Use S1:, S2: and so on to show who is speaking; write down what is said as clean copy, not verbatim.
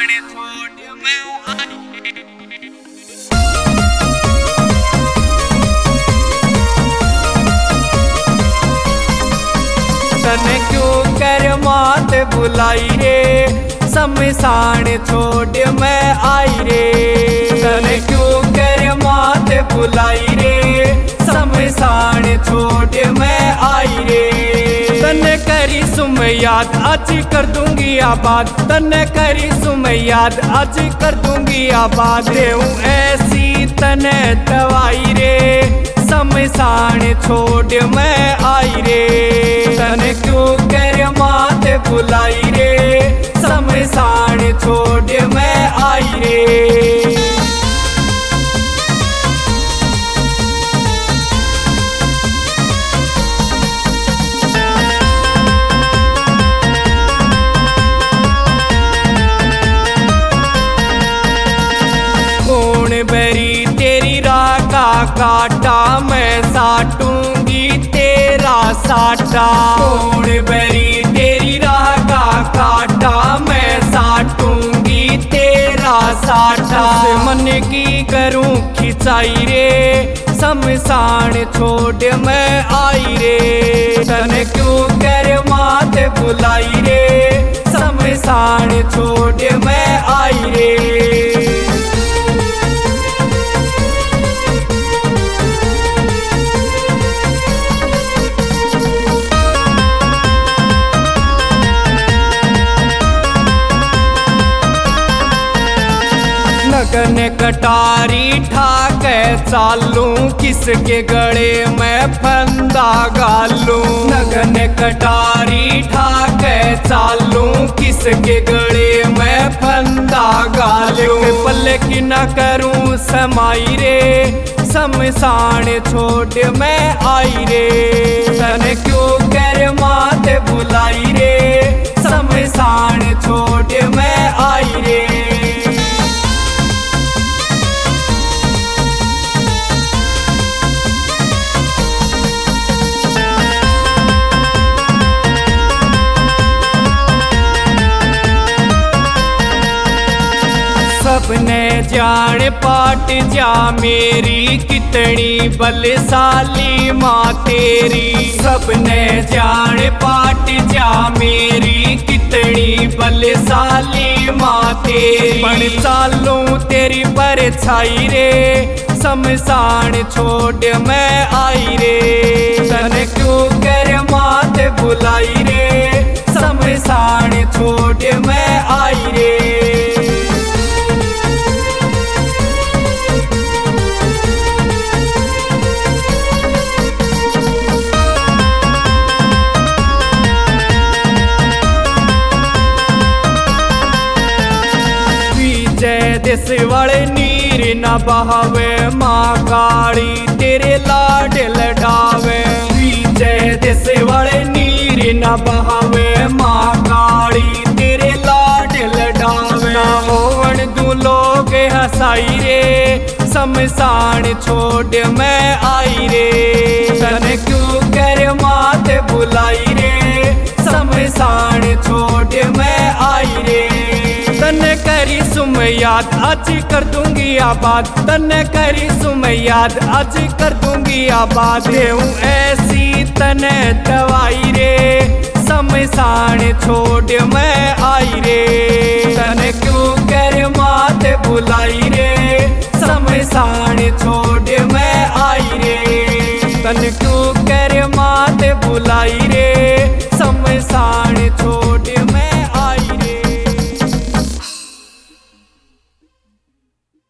S1: छोड़ मैं तने क्यों कर मात बुलाई रे, शमशान छोड़ मैं आई रे। तने क्यों कर मात बुलाई रे, शमशान छोड़ मैं आई रे। तने करी सुम याद आज कर दूंगी आबाद, तने करी सुम याद आज कर दूंगी आबाद। देऊं ऐसी तने दवाई रे, शमशान छोड़ मैं आई रे। तने क्यों कर मात बुलाई रे, शमशान छोड़ मैं आई रे। बेरी तेरी राह का काटा, मैं साटूंगी तेरा साटा। कौन बेरी तेरी राह का काटा, मैं साटूंगी तेरा साटा। मन की करूं खिंचाई रे, शमशान छोड़ मैं आई रे। तने क्यों कर मात बुलाई रे, शमशान छोड़ मैं आई रे। नगन कटारी ठाके चालूं, किसके गले में फंदा गालूं। नगन कटारी ठाके चालूं, किसके गले में फंदा गालूं। पल्ले की न करूं समाई रे, शमशान छोड़ मैं आई रे। तने क्यों कर मात बुलाई रे, शमशान छोड़ मैं आई रे। सबने जान पाट जा मेरी, कितनी बलशाली माँ तेरी। सबने जान पाट जा मेरी, कितनी बलशाली माँ तेरी। बन चालूं तेरी परछाई रे, शमशान छोड़ मैं आई रे। तने क्यों कर मात बुलाई रे, शमशान छोड़ मैं आई रे। देश वाले नीर न बहावे, माँ काली तेरे लाड लडावे। विजय देश वाले नीर न बहावे, माँ काली तेरे लाड लडावे। ना होवन दू लोग हंसाई रे, शमशान छोड़ मैं आई रे। तने क्यों कर मात बुलाई रे, शमशान छोड़ मैं आई रे। तने करी सुम याद आज कर दूंगी आबाद, तने करी सुम याद आज कर दूंगी आबाद। देऊं ऐसी तने दवाई रे, शमशान छोड़ मैं आई रे। तने क्यों कर मात बुलाई रे, शमशान छोड़ मैं आई रे। तने क्यों कर मात बुलाई रे, शमशान छोड़